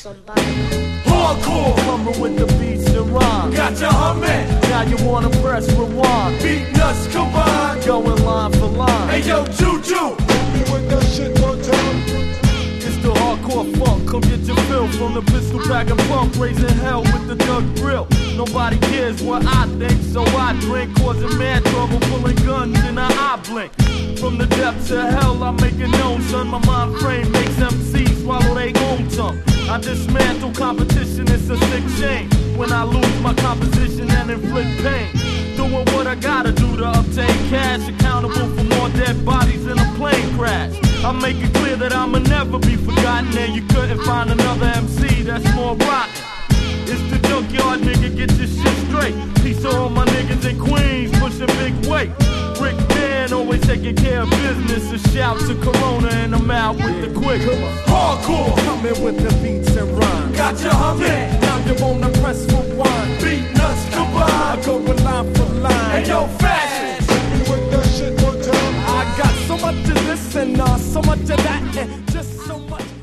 somebody. Hardcore, Coming with the beats and rhymes. got you humming. Now you wanna press rewind. Beat nuts combined. Going line for line. Hey yo, Juju. With that shit one time. It's the hardcore funk. Come get your fill from the pistol bag and pump. Raising hell with the Doug Grill. Nobody cares what I think, so I drink. Causing mad trouble, pulling guns in an eye blink. From the depths of hell, I make it known, son. My mind frame makes MCs swallow their own tongue. I dismantle competition, it's a sick shame. When I lose my composition and inflict pain. Doing what I gotta do to obtain cash. Accountable for more dead bodies in a plane crash. I make it clear that I'ma never be forgotten. And you couldn't find another MC that's more rotten. It's the junkyard nigga, get your shit straight. Peace to all my niggas in Queens, pushing big weight. Rick Dan always taking care of business. A shout to Corona and I'm out with the quick. Hardcore, Coming with the beats and rhymes. got you humming. Now you wanna press rewind. Beat nuts I combined. go line for line. Hey yo, fashion. With that shit one time. I got so much of this and so much of that and just so much.